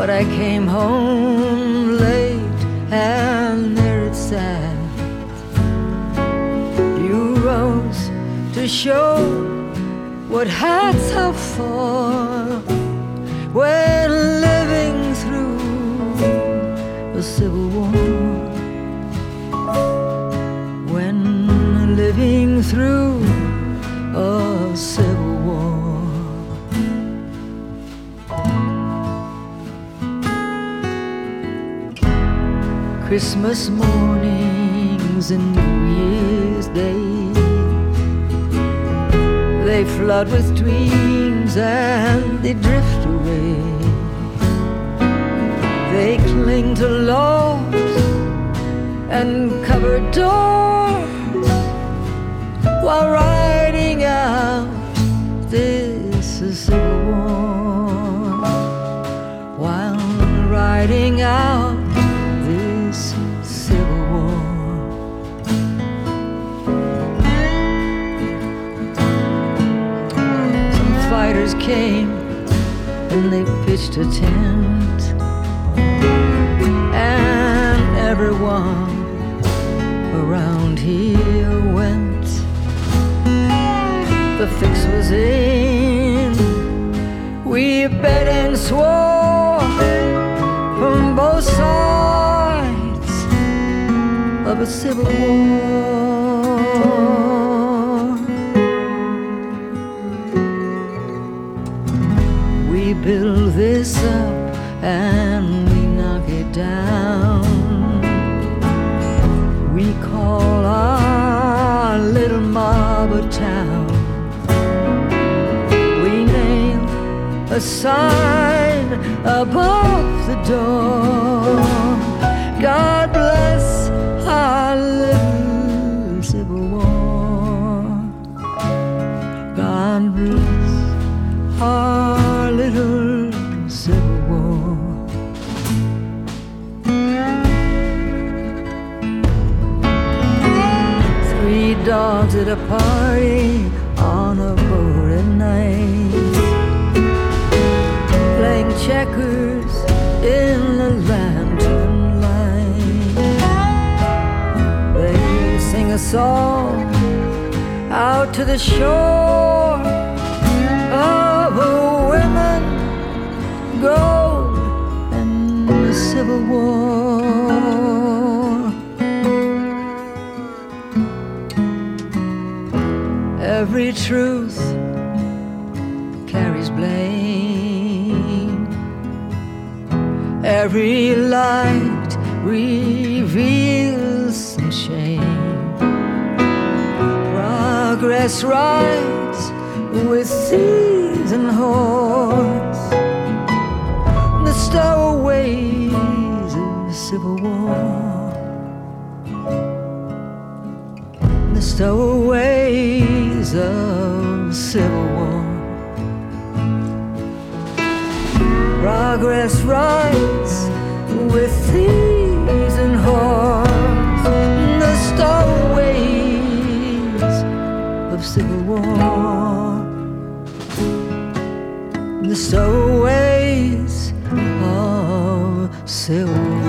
I came home late and there it sat. You rose to show what hats are for when living through a civil war. When living through a civil war. Christmas mornings and New Year's Day, they flood with dreams and they drift away. They cling to lofts and cupboard doors while riding out this civil war. While riding out this civil war. Some fighters came and they pitched a tent, and everyone around here went. The fix was in. We bet and swore from both sides of a civil war. We build this up and we knock it down. We call our little mob a town. We nail a sign above the door. God bless our little civil war. God bless our little civil war. Three dogs at a party on a boat at night, playing checkers in the lantern light. They sing a song out to the shore of a women, gold, and the Civil War. Every truth carries blame. Every light reveals some shame. Progress rides with thieves and whores, the stowaways of civil war. The stowaways of civil war. Progress rides with thieves and whores, the stowaways of civil war. The stowaways of civil war.